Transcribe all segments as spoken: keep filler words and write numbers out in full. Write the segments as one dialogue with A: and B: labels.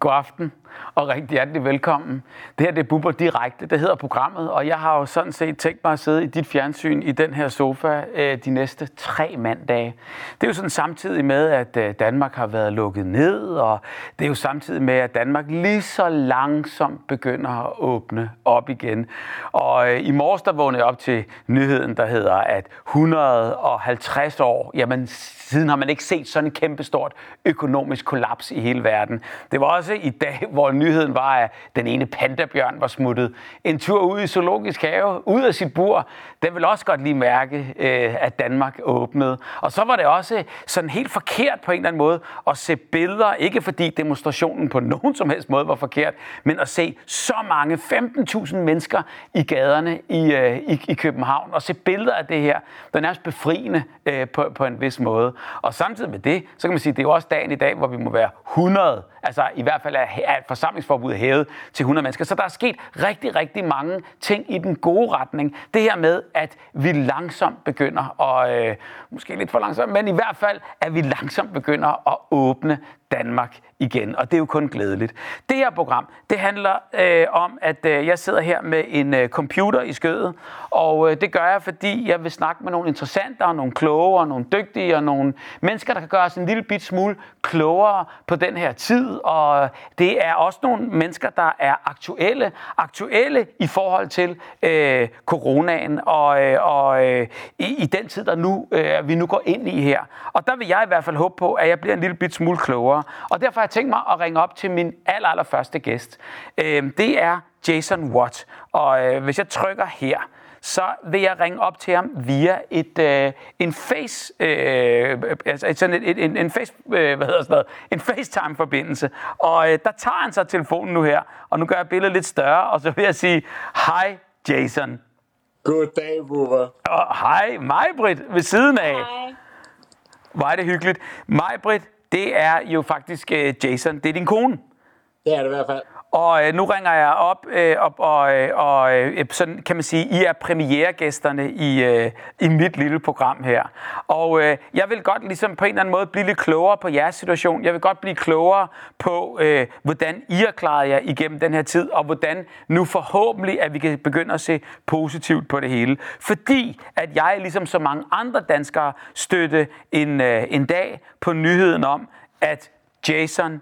A: God aften og rigtig hjertelig velkommen. Det her det er Bubber Direkte, det hedder programmet, og jeg har jo sådan set tænkt mig at sidde i dit fjernsyn i den her sofa øh, de næste tre mandage. Det er jo sådan samtidig med, at øh, Danmark har været lukket ned, og det er jo samtidig med, at Danmark lige så langsomt begynder at åbne op igen. Og øh, i morges der vågnede jeg op til nyheden, der hedder, at et hundrede og halvtreds år, jamen siden har man ikke set sådan en kæmpestort økonomisk kollaps i hele verden. Det var også i dag, hvor nyheden var, at den ene pandabjørn var smuttet en tur ud i zoologisk have, ud af sit bur. Den vil også godt lige mærke, at Danmark åbnede. Og så var det også sådan helt forkert på en eller anden måde at se billeder, ikke fordi demonstrationen på nogen som helst måde var forkert, men at se så mange, femten tusind mennesker i gaderne i, i, i København, og se billeder af det her, der er nærmest befriende på, på en vis måde. Og samtidig med det, så kan man sige, at det er jo også dagen i dag, hvor vi må være hundrede, altså i hvert fald er et forsamlingsforbud hævet til hundrede mennesker. Så der er sket rigtig, rigtig mange ting i den gode retning. Det her med, at vi langsomt begynder, og øh, måske lidt for langsomt, men i hvert fald, at vi langsomt begynder at åbne Danmark igen, og det er jo kun glædeligt. Det her program, det handler øh, om, at øh, jeg sidder her med en øh, computer i skødet, og øh, det gør jeg, fordi jeg vil snakke med nogle interessante, og nogle kloge, og nogle dygtige, og nogle mennesker, der kan gøre os en lille bit smule klogere på den her tid, og det er også nogle mennesker, der er aktuelle, aktuelle i forhold til øh, coronaen, og, øh, og øh, i, i den tid, der nu, øh, vi nu går ind i her. Og der vil jeg i hvert fald håbe på, at jeg bliver en lille bit smule klogere. Og derfor har jeg tænkt mig at ringe op til min aller, aller første gæst. Det er Jason Watt. Og hvis jeg trykker her, så vil jeg ringe op til ham via et en face øh, altså sådan et, et, en, en face øh, hvad hedder sådan noget, en FaceTime forbindelse. Og øh, der tager han så telefonen nu her, og nu gør jeg billedet lidt større, og så vil jeg sige hej Jason.
B: Goddag, Bubber.
A: Og hej Maj-Britt ved siden af.
C: Hej.
A: Hvor er det hyggeligt. Maj-Britt, det er jo faktisk uh, Jason. Det er din kone.
B: Det er det i hvert fald.
A: Og uh, nu ringer jeg op, uh, op og, uh, og uh, sådan kan man sige, I er premieregæsterne i, uh, i mit lille program her. Og uh, jeg vil godt ligesom på en eller anden måde blive lidt klogere på jeres situation. Jeg vil godt blive klogere på, uh, hvordan I har klaret jer igennem den her tid, og hvordan nu forhåbentlig, at vi kan begynde at se positivt på det hele. Fordi at jeg, ligesom så mange andre danskere, støtte en, uh, en dag på nyheden om, at Jason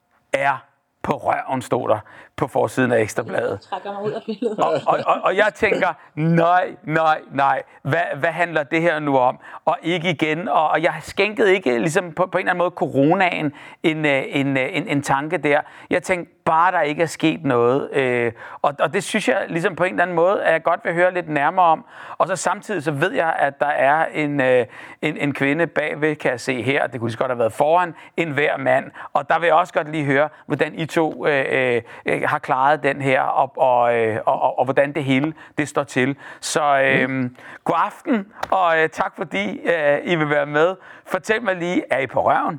A: er på røven, stod der på forsiden af Ekstrabladet.
C: Jeg trækker mig ud af billedet.
A: Og, og, og, og jeg tænker, nej, nej, nej, hvad, hvad handler det her nu om? Og ikke igen, og, og jeg skænkede ikke ligesom på, på en eller anden måde coronaen en, en, en, en tanke der. Jeg tænkte, bare der ikke er sket noget. Øh, og, og det synes jeg ligesom på en eller anden måde, at jeg godt vil høre lidt nærmere om. Og så samtidig så ved jeg, at der er en, øh, en, en kvinde bagved, kan jeg se her, det kunne så godt have været foran, en hver mand. Og der vil jeg også godt lige høre, hvordan I to øh, øh, har klaret den her, og, og, øh, og, og, og hvordan det hele det står til. Så øh, mm. god aften, og øh, tak fordi øh, I vil være med. Fortæl mig lige, er I på røven?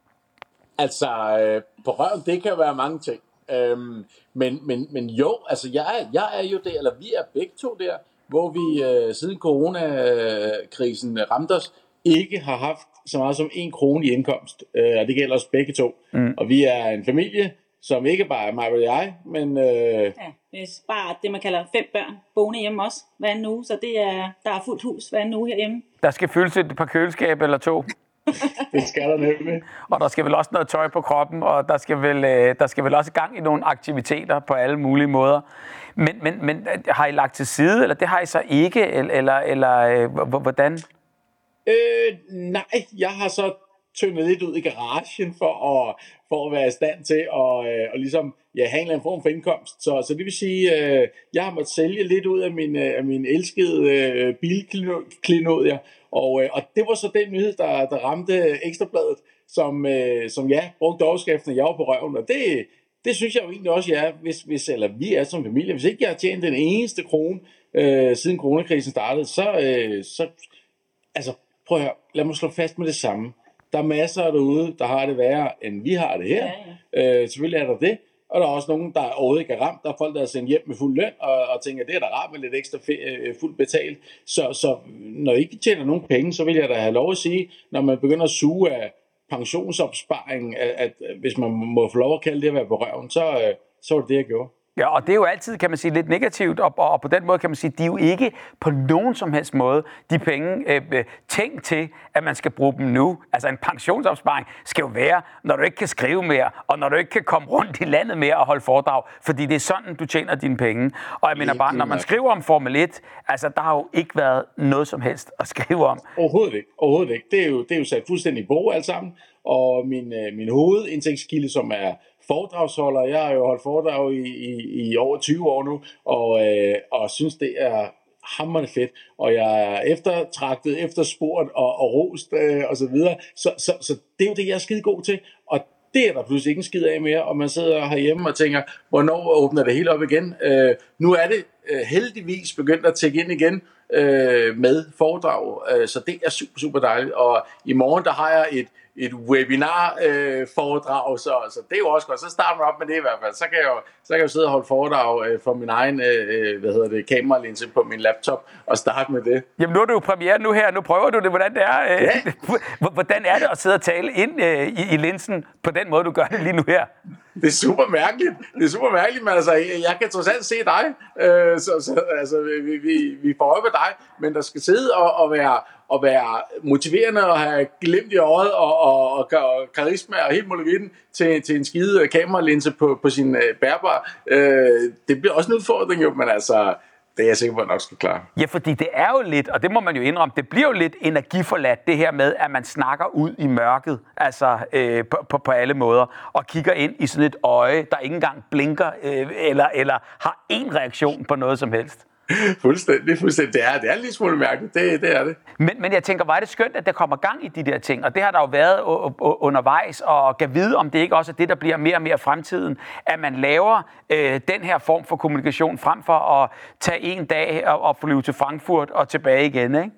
B: Altså, øh, på røven, det kan være mange ting. Øhm, men, men, men jo, altså jeg er, jeg er jo der, eller vi er begge to der, hvor vi øh, siden coronakrisen ramte os, ikke har haft så meget som en krone i indkomst. Øh, og det gælder os begge to. Mm. Og vi er en familie, som ikke bare er mig og jeg, men... Øh...
C: Ja, det er bare det, man kalder fem børn boende hjemme også hver anden uge, så det er, der er fuldt hus hver anden uge herhjemme.
A: Der skal fyldes et par køleskab eller to.
B: Det skal der nemlig.
A: Og der skal vel også noget tøj på kroppen, og der skal vel, der skal vel også gang i nogle aktiviteter på alle mulige måder. Men, men, men har I lagt til side, eller det har I så ikke, eller, eller hvordan?
B: Øh, nej, jeg har så tyndet lidt ud i garagen for at, for at være i stand til at, øh, og ligesom, ja, have en eller anden form for indkomst. Så, så det vil sige, øh, jeg har måttet sælge lidt ud af min, af min elskede øh, bilklinodier. Og, øh, og det var så den nyhed, der, der ramte Ekstrabladet, som, øh, som ja, brugte overskriften, jeg var på røven. Og det, det synes jeg jo egentlig også, jeg er, hvis, hvis, eller vi er som familie. Hvis ikke jeg har tjent den eneste krone, øh, siden coronakrisen startede, så, øh, så altså, prøv at høre, lad mig slå fast med det samme. Der er masser derude, der har det værre, end vi har det her. Ja, ja. Øh, selvfølgelig er der det. Og der er også nogen, der overhovedet ikke er ramt. Der er folk, der er sendt hjem med fuld løn, og, og tænker, det er da rart med lidt ekstra fe- fuldt betalt. Så, så når I ikke tjener nogen penge, så vil jeg da have lov at sige, når man begynder at suge af pensionsopsparing, at, at hvis man må få lov at kalde det at være på røven, så, øh, så var det det, jeg gjorde.
A: Ja, og det er jo altid, kan man sige, lidt negativt, og, og på den måde kan man sige, de er jo ikke på nogen som helst måde de penge øh, tænkt til, at man skal bruge dem nu. Altså en pensionsopsparing skal jo være, når du ikke kan skrive mere, og når du ikke kan komme rundt i landet mere og holde foredrag, fordi det er sådan, du tjener dine penge. Og jeg mener bare, når man skriver om Formel et, altså der har jo ikke været noget som helst at skrive om.
B: Overhovedet ikke. Overhovedet ikke. Det er jo, det er jo sat fuldstændig i bog alt sammen, og min, min hovedindtægtskilde, som er foredragsholder. Jeg har jo holdt foredrag i, i, i over tyve år nu, og, øh, og synes, det er hammerende fedt. Og jeg er eftertragtet, efterspurgt og, og rost øh, og så videre. Så, så, så det er jo det, jeg er skide god til. Og det er der pludselig ikke en skid af mere, og man sidder herhjemme og tænker, hvornår åbner det hele op igen? Øh, nu er det øh, heldigvis begyndt at tække ind igen øh, med foredrag, øh, så det er super, super dejligt. Og i morgen, der har jeg et et webinar-foredrag, øh, så, så det er jo også godt. Så starter man op med det i hvert fald. Så kan jeg jo, så kan jeg jo sidde og holde foredrag øh, for min egen øh, hvad hedder det, kameralinse på min laptop og starte med det.
A: Jamen nu er du jo premiere nu her, nu prøver du det, hvordan det er. Øh,
B: ja.
A: Hvordan er det at sidde og tale ind øh, i, i linsen på den måde, du gør det lige nu her?
B: Det er super mærkeligt. Det er super mærkeligt, men altså, jeg kan trods alt se dig, øh, så, så altså, vi, vi, vi får øje på dig, men der skal sidde og, og være og være motiverende og have glimt i øjet og, og, og, og karisma og helt muligheden til, til en skide kameralinse på, på sin øh, bærbar. Øh, det bliver også en udfordring, jo, men altså, det er jeg sikker på, at jeg nok skal klare.
A: Ja, fordi det er jo lidt, og det må man jo indrømme, det bliver jo lidt energiforladt, det her med, at man snakker ud i mørket, altså øh, på, på, på alle måder, og kigger ind i sådan et øje, der ikke engang blinker, øh, eller, eller har én reaktion på noget som helst.
B: Fuldstændig, fuldstændig. Det er, det er en lille smule mærkeligt, det, det er det.
A: Men, men jeg tænker, hvor er det skønt, at der kommer gang i de der ting, og det har der jo været undervejs, og kan vide, om det ikke også er det, der bliver mere og mere fremtiden, at man laver øh, den her form for kommunikation, frem for at tage en dag og, og flyve til Frankfurt og tilbage igen, ikke?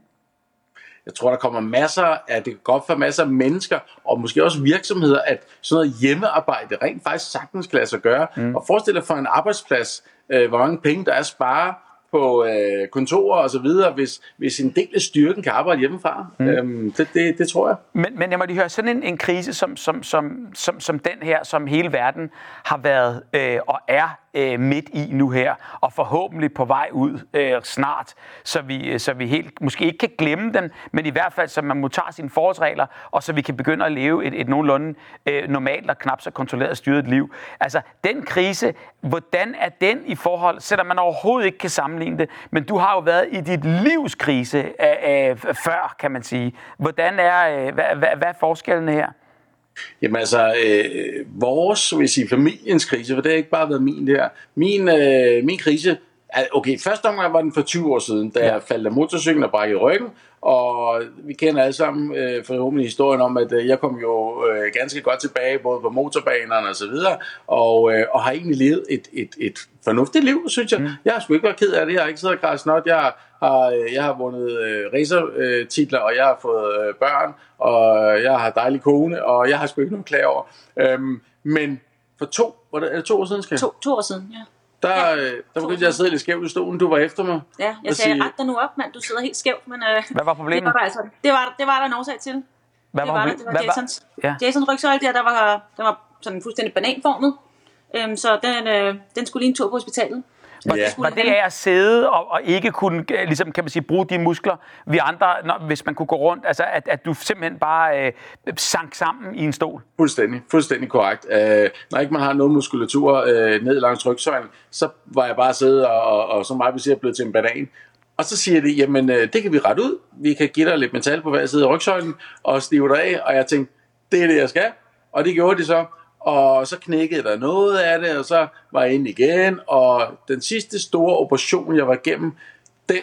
B: Jeg tror, der kommer masser af, det kan godt for masser af mennesker, og måske også virksomheder, at sådan noget hjemmearbejde rent faktisk sagtens kan lade sig gøre. Mm. Og forestil dig for en arbejdsplads, øh, hvor mange penge der er at spare på øh, kontorer og så videre, hvis, hvis en del af styrken kan arbejde hjemmefra. Mm. Øhm, det, det, det tror jeg.
A: Men, men jeg må lige høre, sådan en, en krise som, som, som, som, som den her, som hele verden har været øh, og er øh, midt i nu her, og forhåbentlig på vej ud øh, snart, så vi, så vi helt, måske ikke kan glemme den, men i hvert fald, så man må tage sine forholdsregler, og så vi kan begynde at leve et, et nogenlunde øh, normalt og knap så kontrolleret styret liv. Altså, den krise, hvordan er den i forhold, selvom man overhovedet ikke kan sammenligne det, men du har jo været i dit livs krise øh, øh, før, kan man sige. Hvordan er, øh, hvad, hvad, hvad er forskellen her?
B: Jamen altså, øh, vores, vil sige, familiens krise, for det har ikke bare været min der. Min, øh, min krise, okay, første omgang var den for tyve år siden, da jeg faldt af motorcyklen og brækkede ryggen, og vi kender alle sammen øh, forhåbentlig historien om, at øh, jeg kom jo øh, ganske godt tilbage, både på motorbanerne og så videre, og, øh, og har egentlig levet et, et, et fornuftigt liv, synes jeg. Mm. Jeg har sgu ikke været ked af det, jeg har ikke siddet og grædt snot, jeg har, jeg har vundet øh, racertitler, og jeg har fået øh, børn, og jeg har dejlig kone, og jeg har sgu ikke noget klage over. Øhm, men for to, var det, er det to år siden, skal jeg?
C: To, to år siden, ja.
B: Der,
C: ja,
B: øh, der begyndte jeg at sidde lidt skævt i stolen. Du var efter mig.
C: Ja, jeg sagde, ret dig nu op, mand. Du sidder helt skævt. Men, øh,
A: hvad var problemet?
C: Det var, der, altså, det, var, det var der en årsag til.
A: Hvad
C: det
A: var,
C: var, det, det var
A: hvad
C: Jasons,
A: var? Ja.
C: Jasons rygsøjle der, der var, der var sådan fuldstændig bananformet. Øhm, så den, øh, den skulle lige en tur på hospitalet.
A: Var, yeah. var det af at sidde og, og ikke kunne, ligesom, kan man sige, bruge de muskler, vi andre, når, hvis man kunne gå rundt, altså at, at du simpelthen bare øh, sank sammen i en stol?
B: Fuldstændig, fuldstændig korrekt. Øh, når ikke man har noget muskulatur øh, ned langs rygsøjlen, så var jeg bare siddet og, og, og som mig vil sige, blevet til en banan. Og så siger de, jamen øh, det kan vi rette ud, vi kan give dig lidt metal på hver side af rygsøjlen, og stive dig af, og jeg tænkte, det er det jeg skal, og det gjorde de så. Og så knækkede der noget af det, og så var jeg inde igen, og den sidste store operation, jeg var igennem, den,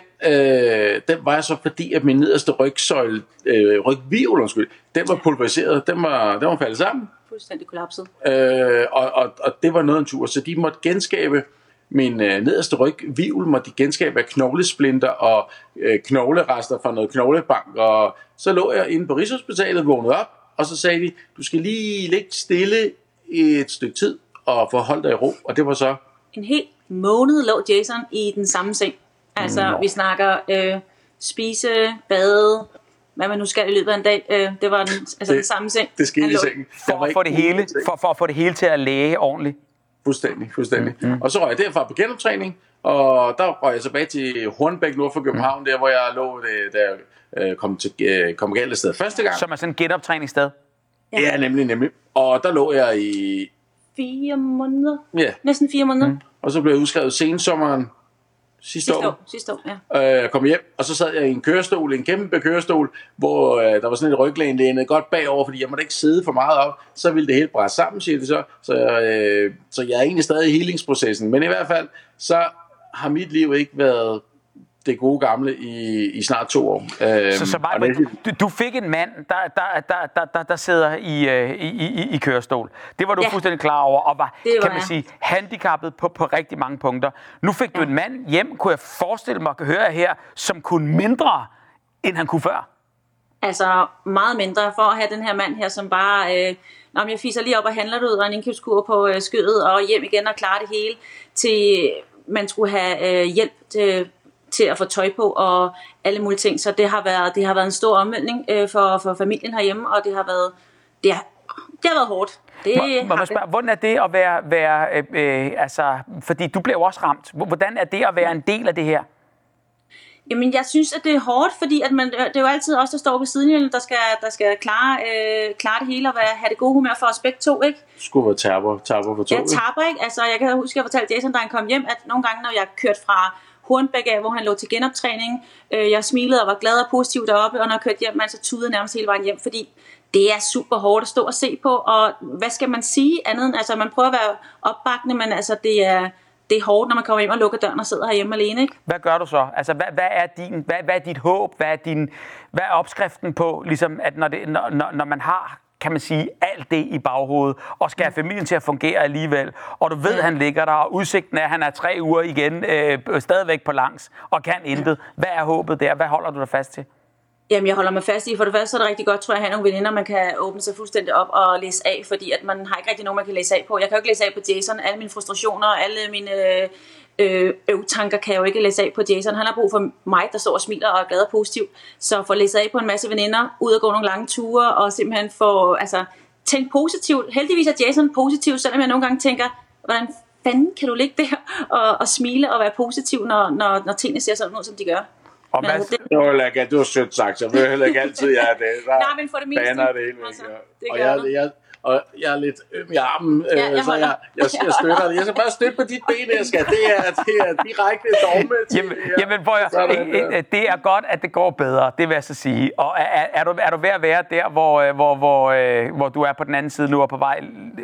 B: øh, den var så fordi, at min nederste rygsøjle, øh, rygvirvel, undskyld, den var pulveriseret, den var, den var faldet sammen.
C: Fuldstændig kollapset.
B: Øh, og, og, og det var noget en tur, så de måtte genskabe min øh, nederste rygvirvel, måtte de genskabe af knoglesplinter og øh, knoglerester fra noget knoglebank, og så lå jeg inde på Rigshospitalet, vågnede op, og så sagde de, du skal lige ligge stille i et stykke tid og forholde dig i ro, og det var så
C: en hel måned lå Jason i den samme seng. Altså, no. vi snakker øh, spise, bade, hvad man nu skal i løbet af en dag. Øh, det var den, altså det, den samme seng.
B: Det skete i sengen.
A: For at, få det hele, for, for at få det hele til at læge ordentligt.
B: Fuldstændig, fuldstændig. Mm-hmm. Og så røg jeg derfra på genoptræning, og der røg jeg tilbage til Hornbæk nord for København, mm. der hvor jeg lå, det, der øh, kom, til, øh, kom galt af sted første gang.
A: Som er sådan en genoptræningssted?
B: Ja. ja, nemlig, nemlig. Og der lå jeg i...
C: Fire måneder?
B: Ja.
C: Næsten fire måneder. Mm.
B: Og så blev jeg udskrevet sensommeren sidste, sidste år.
C: år. Sidste år, ja.
B: Øh, jeg kom hjem, og så sad jeg i en kørestol, en kæmpe kørestol, hvor øh, der var sådan et ryglæn lænet godt bagover, fordi jeg måtte ikke sidde for meget op, så ville det hele bræse sammen, siger det så. Så, øh, så jeg er egentlig stadig i healingsprocessen. Men i hvert fald, så har mit liv ikke været det gode gamle i, i snart to år. Øhm,
A: så så bare, det, du, du fik en mand, der, der, der, der, der, der sidder i, i, i, i kørestol. Det var du ja. fuldstændig klar over, og var, var kan man sige, handicappet på, på rigtig mange punkter. Nu fik ja. du en mand hjem, kunne jeg forestille mig at høre her, som kunne mindre, end han kunne før.
C: Altså meget mindre, for at have den her mand her, som bare... Øh, Nå, jeg fiser lige op og handler det ud, og en indkøbskur på øh, skødet, og hjem igen og klare det hele, til man skulle have øh, hjælp til... til at få tøj på og alle mulige ting, så det har været det har været en stor omvæltning øh, for for familien herhjemme, og det har været det har, det har været hårdt. Det
A: må, må man spørge, hvordan er det at være være øh, øh, altså fordi du blev også ramt. Hvordan er det at være en del af det her?
C: Jamen, jeg synes, at det er hårdt, fordi at man, det er jo altid os, der står på sidelinjen, der skal, der skal klare, øh, klare det hele og være, have det gode humør for os begge to, ikke?
B: Skulle være taber, taber for to,
C: Ja, taber, ikke? Altså, jeg kan huske, at jeg fortalte Jason, da han kom hjem, at nogle gange, når jeg kørte fra Hornbæk af, hvor han lå til genoptræning, øh, jeg smilede og var glad og positiv deroppe, og når jeg kørte hjem, så tudede nærmest hele vejen hjem, fordi det er super hårdt at stå og se på, og hvad skal man sige andet end, altså man prøver at være opbakkende, men altså det er... Det er hårdt, når man kommer hjem og lukker døren og sidder herhjemme alene, ikke?
A: Hvad gør du så? Altså, hvad, hvad, er, din, hvad, hvad er dit håb? Hvad er, din, hvad er opskriften på, ligesom, at når, det, når, når, når man har, kan man sige, alt det i baghovedet, og skal have familien til at fungere alligevel, og du ved, at han ligger der, og udsigten er, at han er tre uger igen, øh, stadigvæk på langs, og kan intet. Hvad er håbet der? Hvad holder du dig fast til?
C: Jamen, jeg holder mig fast i, for det første så er det rigtig godt, tror jeg, at have nogle veninder, man kan åbne sig fuldstændig op og læse af, fordi at man har ikke rigtig nogen, man kan læse af på. Jeg kan jo ikke læse af på Jason, alle mine frustrationer, alle mine øh, øvtanker kan jeg jo ikke læse af på Jason. Han har brug for mig, der står og smiler og er glad og positiv. Så for at læse af på en masse veninder, ud og gå nogle lange ture, og simpelthen få, altså, tænke positivt. Heldigvis er Jason positiv, selvom jeg nogle gange tænker, hvordan fanden kan du ligge der og, og smile og være positiv, når, når, når tingene ser sådan ud, som de gør.
B: Og men, altså, det, det, var ikke, det var sødt sagt, så jeg vil heller ikke altid, jeg er det. Der
C: nej, men for det mindste.
B: Baner det hele,
C: altså, det
B: og, jeg, jeg, og jeg er lidt øm i armen, ja, jeg så jeg, jeg, jeg, jeg støtter det. Jeg skal bare støtte på dit ben, jeg skal. Det er, det er direkte dogme til
A: jamen, jamen, prøv at, det, det er godt, at det går bedre, det vil jeg så sige. Og er, er, du, er du ved at være der, hvor, hvor, hvor, hvor du er på den anden side nu og på vej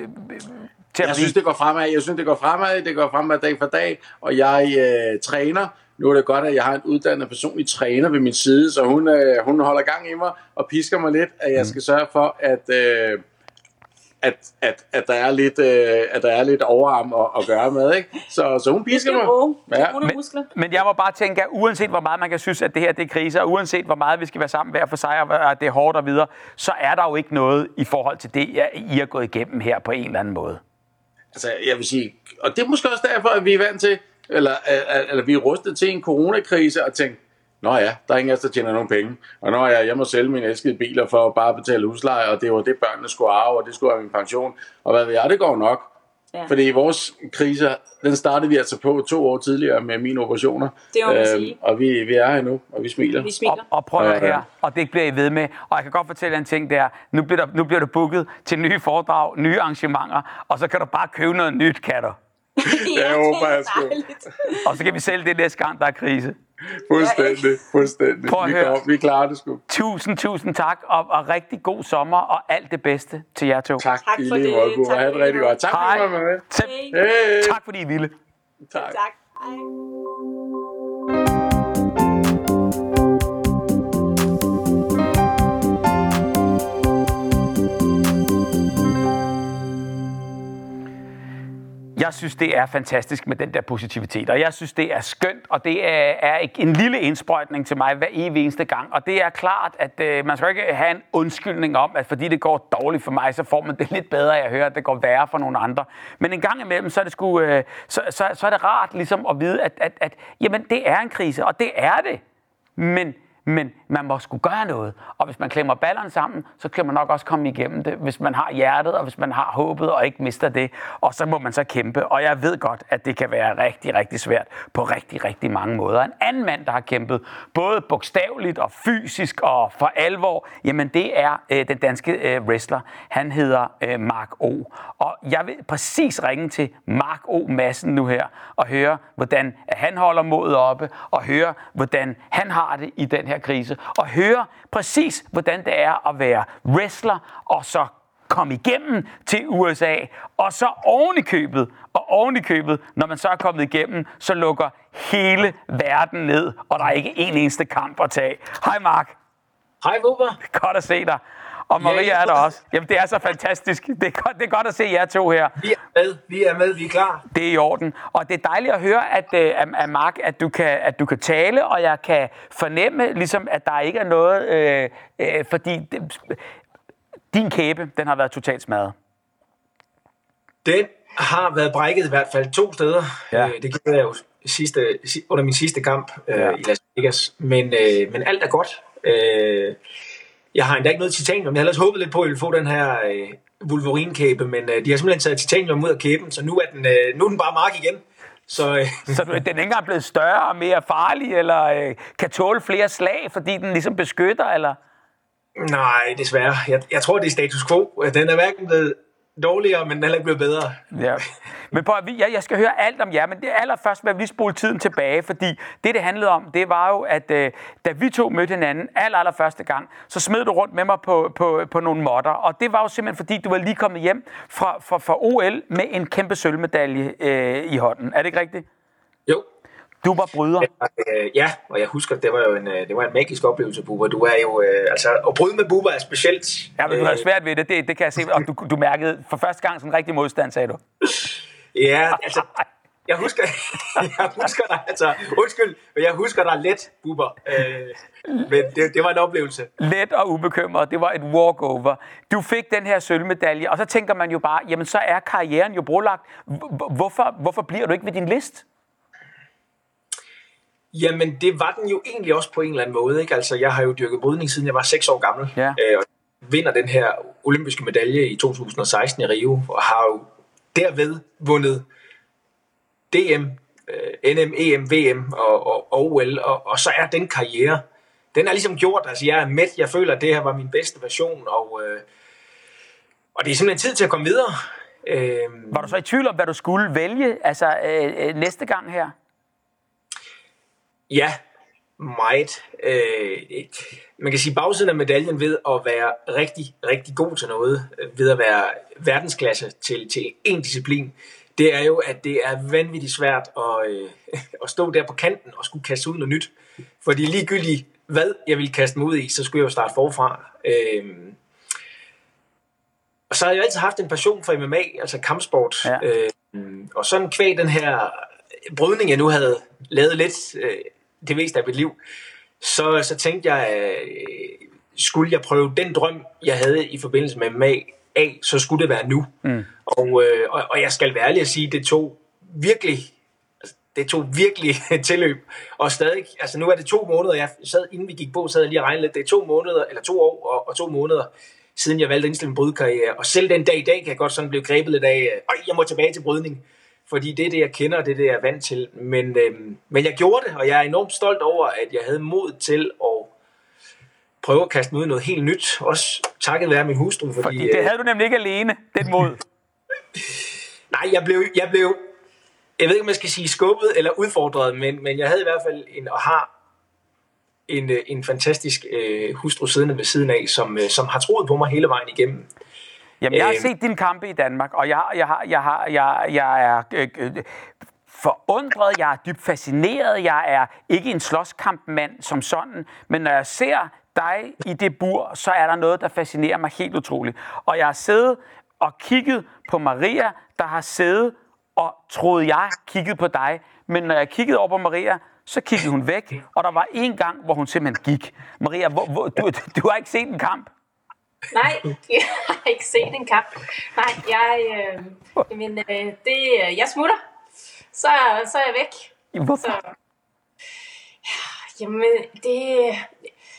A: til at
B: Jeg synes, det går fremad. Jeg synes, det går fremad. Det går fremad dag for dag, og jeg øh, træner. Nu er det godt, at jeg har en uddannet personlig træner ved min side, så hun, øh, hun holder gang i mig og pisker mig lidt, at jeg skal sørge for, at, øh, at, at, at, der, er lidt, øh, at der er lidt overarm at, at gøre med. Ikke? Så, så hun pisker mig.
A: Ja. Men, men jeg må bare tænke, at uanset hvor meget man kan synes, at det her det er krise, og uanset hvor meget vi skal være sammen hver for sig, og at det er hårdt og videre, så er der jo ikke noget i forhold til det, I er gået igennem her på en eller anden måde.
B: Altså, jeg vil sige, og det er måske også derfor, at vi er vant til, Eller, eller vi er rustet til en coronakrise og tænkt, nå ja, der er ingen af os, der tjener nogen penge. Og når jeg, jeg må sælge mine elskede biler for at bare betale husleje, og det var det, børnene skulle arve, og det skulle være min pension. Og hvad ved jeg, det går nok. Ja. Fordi vores krise, den startede vi altså på to år tidligere med mine operationer.
C: Det må man øhm, sige.
B: Og vi, vi er her nu, og vi smiler.
C: Vi smiler.
A: Og, og prøv at her, og det bliver I ved med. Og jeg kan godt fortælle en ting der. Nu bliver, der, nu bliver du booket til nye foredrag, nye arrangementer, og så kan du bare købe noget nyt, kan du.
B: Ja, jeg håber, jeg skal.
A: Og så kan vi sælge det næste gang, der er krise.
B: Fuldstændig, fuldstændig. Vi, går, vi klarer det sgu.
A: Tusind, tusind tak, og, og rigtig god sommer, og alt det bedste til jer to.
B: Tak, tak for det. Tak ha' det rigtig godt. Tak
A: Hej.
B: for at være med.
A: Hey. Tak fordi I ville.
B: Tak.
C: Tak. Hej.
A: Jeg synes, det er fantastisk med den der positivitet, og jeg synes, det er skønt, og det er, er en lille indsprøjtning til mig hver evig eneste gang. Og det er klart, at øh, man skal ikke have en undskyldning om, at fordi det går dårligt for mig, så får man det lidt bedre, jeg hører, at det går værre for nogle andre. Men en gang imellem, så er det, sgu, øh, så, så, så er det rart ligesom at vide, at, at, at jamen, det er en krise, og det er det. Men, men man må skulle gøre noget. Og hvis man klemmer ballerne sammen, så kan man nok også komme igennem det, hvis man har hjertet, og hvis man har håbet, og ikke mister det. Og så må man så kæmpe. Og jeg ved godt, at det kan være rigtig, rigtig svært på rigtig, rigtig mange måder. En anden mand, der har kæmpet, både bogstaveligt og fysisk og for alvor, jamen det er øh, den danske øh, wrestler. Han hedder øh, Mark O. Og jeg vil præcis ringe til Mark O. Madsen nu her, og høre, hvordan han holder modet oppe, og høre, hvordan han har det i den her krise, og høre præcis, hvordan det er at være wrestler, og så komme igennem til U S A, og så oven i købet, og oven i købet, når man så er kommet igennem, så lukker hele verden ned, og der er ikke en eneste kamp at tage. Hej Mark.
D: Hej Bubber.
A: Godt at se dig. Og Maria ja, er der også. Jamen, det er så fantastisk. Det er, godt, det er godt at se jer to her.
D: Vi er med, vi er med, vi er klar.
A: Det er i orden. Og det er dejligt at høre, at, at Mark, at du, kan, at du kan tale, og jeg kan fornemme, ligesom, at der ikke er noget, øh, øh, fordi det, din kæbe, den har været totalt smadret.
D: Den har været brækket i hvert fald to steder. Ja. Det gjorde jeg jo sidste, under min sidste kamp øh, ja. i Las Vegas. Men, øh, men alt er godt. Øh, Jeg har endda ikke noget titanium. Jeg havde ellers håbet lidt på, at jeg ville få den her øh, Wolverine-kæbe, men øh, de har simpelthen taget titanium ud af kæben, så nu er den, øh, nu er den bare Mark igen. Så, øh,
A: så den er ikke engang blevet større og mere farlig, eller øh, kan tåle flere slag, fordi den ligesom beskytter, eller?
D: Nej, desværre. Jeg, jeg tror, det er status quo. Den er hverken blevet dårligere, men den er heller ikke blevet bedre.
A: Ja. Men på, jeg, jeg skal høre alt om jer, men det allerførst vil jeg lige spole tiden tilbage, fordi det, det handlede om, det var jo, at øh, da vi to mødte hinanden aller, aller første gang, så smed du rundt med mig på, på, på nogle modder, og det var jo simpelthen, fordi du var lige kommet hjem fra, fra, fra O L med en kæmpe sølvmedalje øh, i hånden. Er det ikke rigtigt?
D: Jo.
A: Du var bryder.
D: Ja, og jeg husker, det var jo en, det var en magisk oplevelse, Bubber. Du er jo, altså, at bryde med Bubber er specielt.
A: Ja, men du havde svært ved det, det, det kan jeg se, og du, du mærkede for første gang sådan en rigtig modstand, sagde du.
D: Ja, altså, jeg husker, jeg husker dig, altså, undskyld, men jeg husker dig let, Bubber. Men det, det var en oplevelse.
A: Let og ubekymret, det var et walkover. Du fik den her sølvmedalje, og så tænker man jo bare, jamen så er karrieren jo brolagt. Hvorfor, hvorfor bliver du ikke ved din list?
D: Jamen, det var den jo egentlig også på en eller anden måde, ikke? Altså, jeg har jo dyrket brydning, siden jeg var seks år gammel,
A: ja.
D: øh, og vinder den her olympiske medalje i to tusind og seksten i Rio, og har jo derved vundet D M, øh, N M, E M, V M og, og, og O L, og, og så er den karriere, den er ligesom gjort, altså jeg er mæt, jeg føler, at det her var min bedste version, og, øh, og det er simpelthen tid til at komme videre. Øh,
A: var du så i tvivl om, hvad du skulle vælge, altså øh, næste gang her?
D: Ja, meget. Øh, man kan sige, bagsiden af medaljen ved at være rigtig, rigtig god til noget, ved at være verdensklasse til, til en disciplin, det er jo, at det er vanvittigt svært at, øh, at stå der på kanten og skulle kaste ud noget nyt. Fordi ligegyldigt hvad jeg ville kaste mig ud i, så skulle jeg jo starte forfra. Øh, og så har jeg jo altid haft en passion for M M A, altså kampsport. Ja. Øh, og sådan kvæg den her brydning, jeg nu havde lavet lidt øh, det meste af mit liv, så, så tænkte jeg, øh, skulle jeg prøve den drøm, jeg havde i forbindelse med M M A af, så skulle det være nu. Mm. Og, øh, og, og jeg skal være ærlig at sige, det tog virkelig, det tog virkelig tilløb. Og stadig, altså nu er det to måneder, jeg sad, inden vi gik på, sad jeg lige og regnede lidt, det er to måneder, eller to år og, og to måneder, siden jeg valgte at indstille min brydkarriere. Og selv den dag i dag kan jeg godt sådan blive grebet lidt af, øj, jeg må tilbage til brydning. Fordi det er det, jeg kender, og det er det, jeg er vant til. Men, øhm, men jeg gjorde det, og jeg er enormt stolt over, at jeg havde mod til at prøve at kaste mig ud i noget helt nyt. Også takket være min hustru. Fordi,
A: fordi det havde du nemlig ikke alene, den mod.
D: Nej, jeg blev, jeg blev, jeg ved ikke, om jeg skal sige skubbet eller udfordret, men, men jeg havde i hvert fald en, og har en, en fantastisk øh, hustru siddende ved siden af, som, øh, som har troet på mig hele vejen igennem.
A: Jamen, jeg har set dine kampe i Danmark, og jeg, jeg, har, jeg, har, jeg, jeg er øh, øh, forundret, jeg er dybt fascineret, jeg er ikke en slåskampmand som sådan, men når jeg ser dig i det bur, så er der noget, der fascinerer mig helt utroligt. Og jeg har siddet og kigget på Maria, der har siddet og troede jeg kiggede på dig, men når jeg kiggede over på Maria, så kiggede hun væk, og der var en gang, hvor hun simpelthen gik. Maria, hvor, hvor, du, du har ikke set en kamp?
E: Nej, jeg har ikke set en kamp. Nej, jeg, øh, men, øh, det, jeg smutter, så, så er jeg væk.
A: Hvorfor?
E: Så, jamen, det,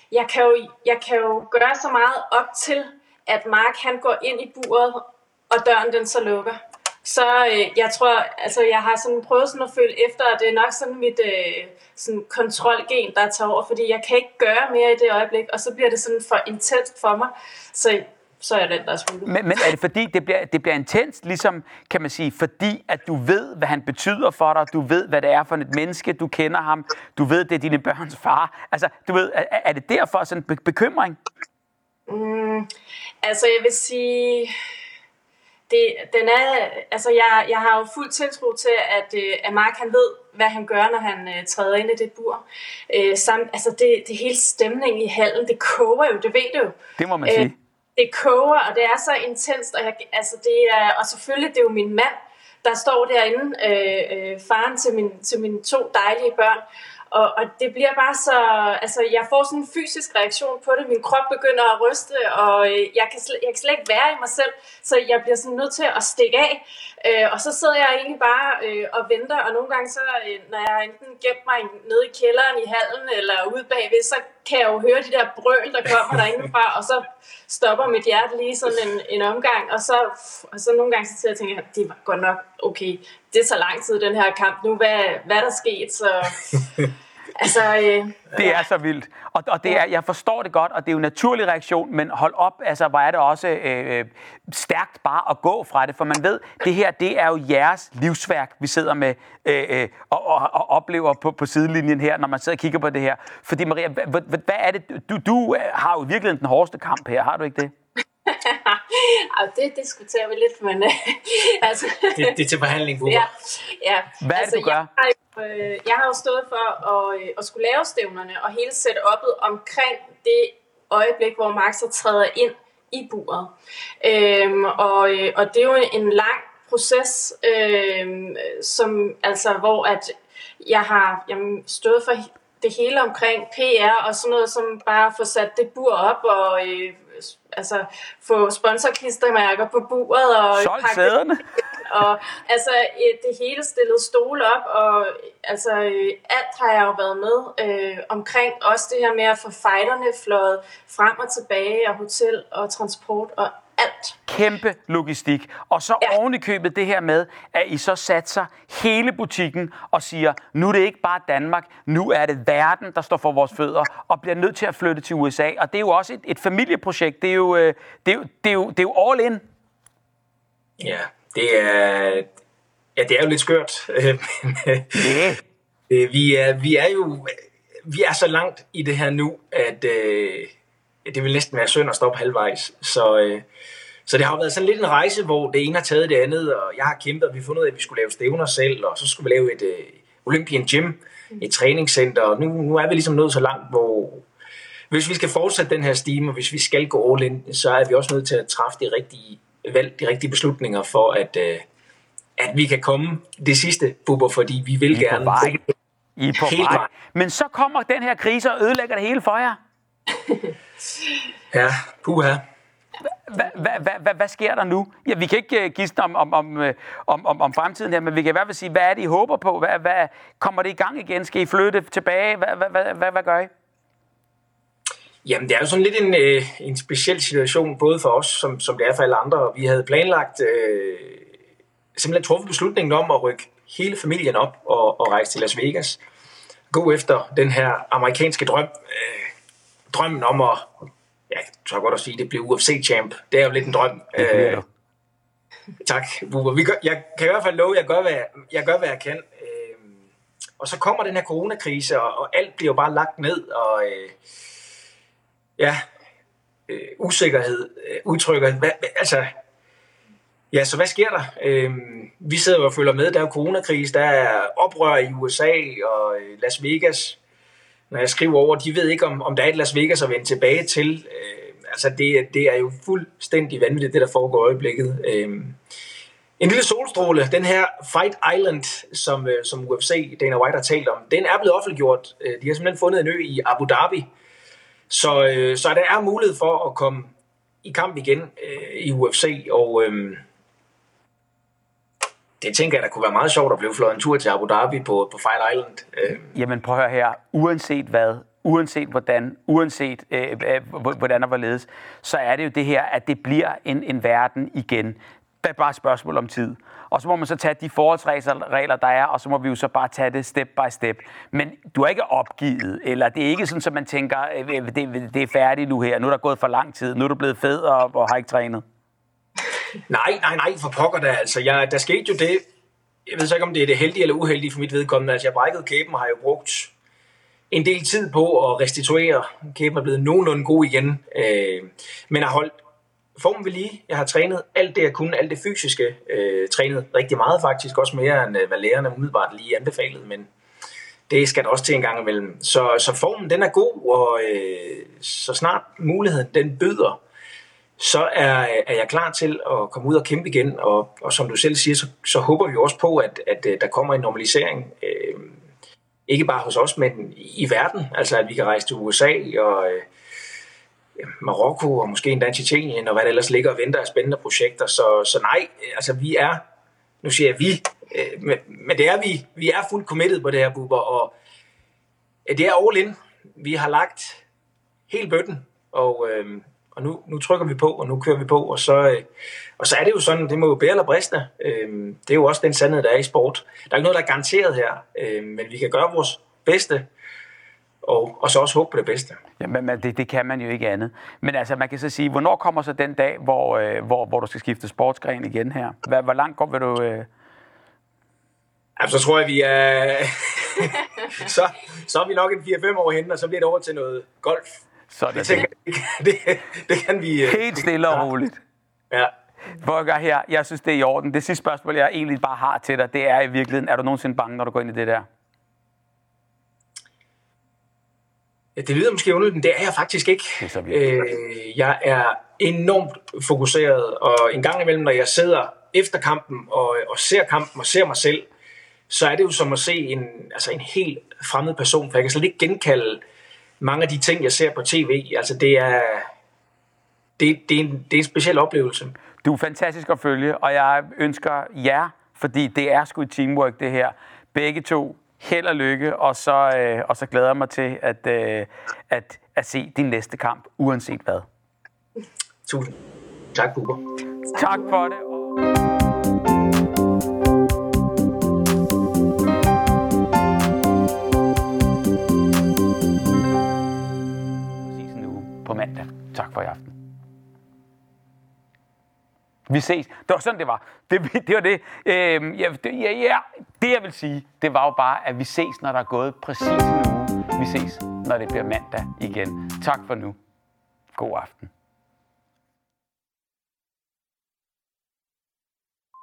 E: jeg kan jo, jeg kan jo gøre så meget op til, at Mark han går ind i buret, og døren den så lukker. Så øh, jeg tror, altså jeg har sådan prøvet sådan at føle efter, at det er nok sådan mit øh, sådan kontrolgen, der tager over, fordi jeg kan ikke gøre mere i det øjeblik, og så bliver det sådan for intenst for mig, så, så er jeg den, der er smuttet.
A: Men, men er det fordi, det bliver, det bliver intenst, ligesom, kan man sige, fordi at du ved, hvad han betyder for dig, du ved, hvad det er for et menneske, du kender ham, du ved, det er dine børns far, altså, du ved, er, er det derfor sådan en bekymring?
E: Mm, altså jeg vil sige... Det, den er, altså jeg, jeg har jo fuld tiltro til, at, at Mark han ved, hvad han gør, når han uh, træder ind i det bur. Uh, samt, altså det, det hele stemning i hallen, det koger jo, det ved du jo.
A: Det må man sige. Uh,
E: det koger, og det er så intenst, og, jeg, altså det er, og selvfølgelig det er jo min mand, der står derinde, uh, uh, faren til, min, til mine to dejlige børn. Og, og det bliver bare så, altså jeg får sådan en fysisk reaktion på det, min krop begynder at ryste, og øh, jeg, kan slet, jeg kan slet ikke være i mig selv, så jeg bliver sådan nødt til at stikke af, øh, og så sidder jeg egentlig bare øh, og venter, og nogle gange så, øh, når jeg har enten gemt mig nede i kælderen i hallen, eller ude bagved, så kan jeg jo høre de der brøl, der kommer derindefra, og så stopper mit hjerte lige sådan en, en omgang, og så, og så nogle gange så sidder jeg og tænker, det var godt nok okay, det er så lang tid den her kamp nu, hvad, hvad der er sket, så... Altså, øh,
A: det er så vildt, og, og det er, jeg forstår det godt, og det er jo en naturlig reaktion, men hold op, altså hvor er det også øh, stærkt bare at gå fra det, for man ved, det her, det er jo jeres livsværk, vi sidder med øh, øh, og, og, og oplever på, på sidelinjen her, når man sidder og kigger på det her. Fordi Maria, hvad, hvad er det, du, du har jo virkelig den hårdeste kamp her, har du ikke det?
E: det diskuterer vi lidt, men altså...
D: det, det er til forhandling, Bubber.
E: Ja, ja.
A: Hvad er det,
E: altså,
A: du gør?
E: Jeg har, øh, jeg har jo stået for at, øh, at skulle lave stævnerne, og hele setup'et omkring det øjeblik, hvor Mark så træder ind i buret. Øhm, og, øh, og det er jo en lang proces, øh, som, altså, hvor at jeg har jamen, stået for det hele omkring P R og sådan noget, som bare får sat det bur op og øh, altså få sponsorklistermærker på buret og
A: solgt sæderne.
E: Og altså det hele stillet stole op, og altså alt har jeg jo været med øh, omkring, også det her med at få fighterne fløjet frem og tilbage, og hotel og transport og alt.
A: Kæmpe logistik. Og så ja. Oven i købet det her med, at I så satser hele butikken og siger, nu er det ikke bare Danmark, nu er det verden, der står for vores fødder, og bliver nødt til at flytte til U S A. Og det er jo også et, et familieprojekt. Det er jo, det er jo, det er jo, det er jo all in.
D: Ja, det er, ja, det er jo lidt skørt.
A: Yeah.
D: vi, er, vi er jo vi er så langt i det her nu, at øh, det vil næsten være synd at stoppe halvvejs. Så, øh, så det har været sådan lidt en rejse, hvor det ene har taget det andet, og jeg har kæmpet, og vi har fundet ud af, at vi skulle lave stævner selv, og så skulle vi lave et øh, Olympian Gym, et træningscenter, og nu, nu er vi ligesom nået så langt, hvor hvis vi skal fortsætte den her stime, og hvis vi skal gå all in, så er vi også nødt til at træffe de rigtige valg, de rigtige beslutninger for, at, øh, at vi kan komme det sidste, Bubber, fordi vi vil
A: I
D: gerne...
A: På vej. I er på
D: Helt
A: vej.
D: vej.
A: Men så kommer den her krise og ødelægger det hele for jer.
D: Ja, puha.
A: Hvad sker der nu? Ja, vi kan ikke gisne om, om, om, om, om, om fremtiden her, men vi kan i hvert fald sige, hvad er det, I håber på? Hvad, hvad, kommer det i gang igen? Skal I flytte tilbage? Hvad, hvad, hvad, hvad, hvad gør I?
D: Jamen, det er jo sådan lidt en, øh, en speciel situation, både for os, som, som det er for alle andre. Vi havde planlagt, øh, simpelthen truffet beslutningen om at rykke hele familien op og, og rejse til Las Vegas. Gå efter den her amerikanske drøm. Øh, drømmen om at, ja, jeg tør godt at sige, det bliver U F C-champ. Det er jo lidt en drøm. Øh, tak, Bubber. Vi gør, jeg kan i hvert fald love, at jeg gør, hvad jeg, jeg, gør, hvad jeg kan. Øh, og så kommer den her coronakrise, og, og alt bliver jo bare lagt ned, og... Øh, Ja, øh, usikkerhed, øh, udtrykker, hvad, altså, ja, så hvad sker der? Øh, vi sidder og følger med, der er jo coronakrise, der er oprør i U S A og Las Vegas. Når jeg skriver over, de ved ikke, om, om der er et Las Vegas at vende tilbage til. Øh, altså, det, det er jo fuldstændig vanvittigt, det der foregår i øjeblikket. Øh, en lille solstråle, den her Fight Island, som, som U F C, Dana White har talt om, den er blevet offentliggjort. De har simpelthen fundet en ø i Abu Dhabi. Så, øh, så der er mulighed for at komme i kamp igen øh, i U F C, og øh, det tænker jeg, der kunne være meget sjovt at blive fløjet en tur til Abu Dhabi på, på Fight Island. Øh.
A: Jamen prøv at høre her, uanset hvad, uanset hvordan, uanset øh, hvordan og hvorledes, så er det jo det her, at det bliver en, en verden igen. Det er bare et spørgsmål om tid. Og så må man så tage de forholdsregler, der er, og så må vi jo så bare tage det step by step. Men du er ikke opgivet, eller det er ikke sådan, at man tænker, det, det er færdigt nu her, nu er der gået for lang tid, nu er du blevet fed og, og har ikke trænet.
D: Nej, nej, nej, for pokker da. Altså, jeg, der skete jo det, jeg ved så ikke, om det er det heldige eller uheldige for mit vedkommende. Altså, jeg brækkede kæben og har jo brugt en del tid på at restituere. Kæben er blevet nogenlunde god igen, øh, men har holdt formen ved lige. Jeg har trænet alt det, jeg kunne, alt det fysiske. Øh, trænet rigtig meget faktisk, også mere end hvad lægerne umiddelbart lige anbefalede, men det skal der også til en gang imellem. Så, så formen, den er god, og øh, så snart muligheden, den byder, så er, er jeg klar til at komme ud og kæmpe igen, og, og som du selv siger, så, så håber vi også på, at, at der kommer en normalisering, øh, ikke bare hos os, men i verden, altså at vi kan rejse til U S A og øh, Marokko og måske endda Tjetjenien og hvad der ellers ligger og venter af spændende projekter, så, så nej, altså vi er, nu siger jeg vi, øh, men, men det er vi, vi er fuldt committed på det her, Bubber, og det er all in, vi har lagt hele bøtten, og øh, Og nu, nu trykker vi på, og nu kører vi på, og så, øh, og så er det jo sådan, det må jo bære eller briste. Øh, det er jo også den sandhed, der er i sport. Der er ikke noget, der er garanteret her, øh, men vi kan gøre vores bedste, og, og så også håbe på det bedste.
A: Ja, men det, det kan man jo ikke andet. Men altså, man kan så sige, hvornår kommer så den dag, hvor, øh, hvor, hvor du skal skifte sportsgren igen her? Hvor, hvor langt går vil du... Øh...
D: Altså, så tror jeg, vi er... så, så er vi nok en fire fem år henne, og så bliver det over til noget golf.
A: Sådan
D: det, tænker, det, det, det kan vi...
A: Helt stille og roligt.
D: Ja.
A: Volker her, jeg synes, det er i orden. Det sidste spørgsmål, jeg egentlig bare har til dig, det er i virkeligheden, er du nogensinde bange, når du går ind i det der?
D: Ja, det lyder måske underligt, men det er jeg faktisk ikke. Øh, jeg er enormt fokuseret, og en gang imellem, når jeg sidder efter kampen og, og ser kampen og ser mig selv, så er det jo som at se en, altså en helt fremmed person, for jeg kan slet ikke genkalde mange af de ting, jeg ser på tv. Altså, det er, det, det, er, en, det er en speciel oplevelse.
A: Du er fantastisk at følge, og jeg ønsker jer, fordi det er sgu et teamwork, det her. Begge to, held og lykke, og så, øh, og så glæder jeg mig til at, øh, at, at se din næste kamp, uanset hvad.
D: Tusind tak, Bubber.
A: Tak for det. På mandag. Tak for i aften. Vi ses. Det var sådan, det var. Det, det var det. Øhm, ja, det, ja, ja. Det, jeg vil sige, det var jo bare, at vi ses, når der er gået præcis en uge. Vi ses, når det bliver mandag igen. Tak for nu. God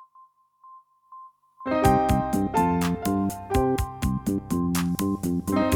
A: aften.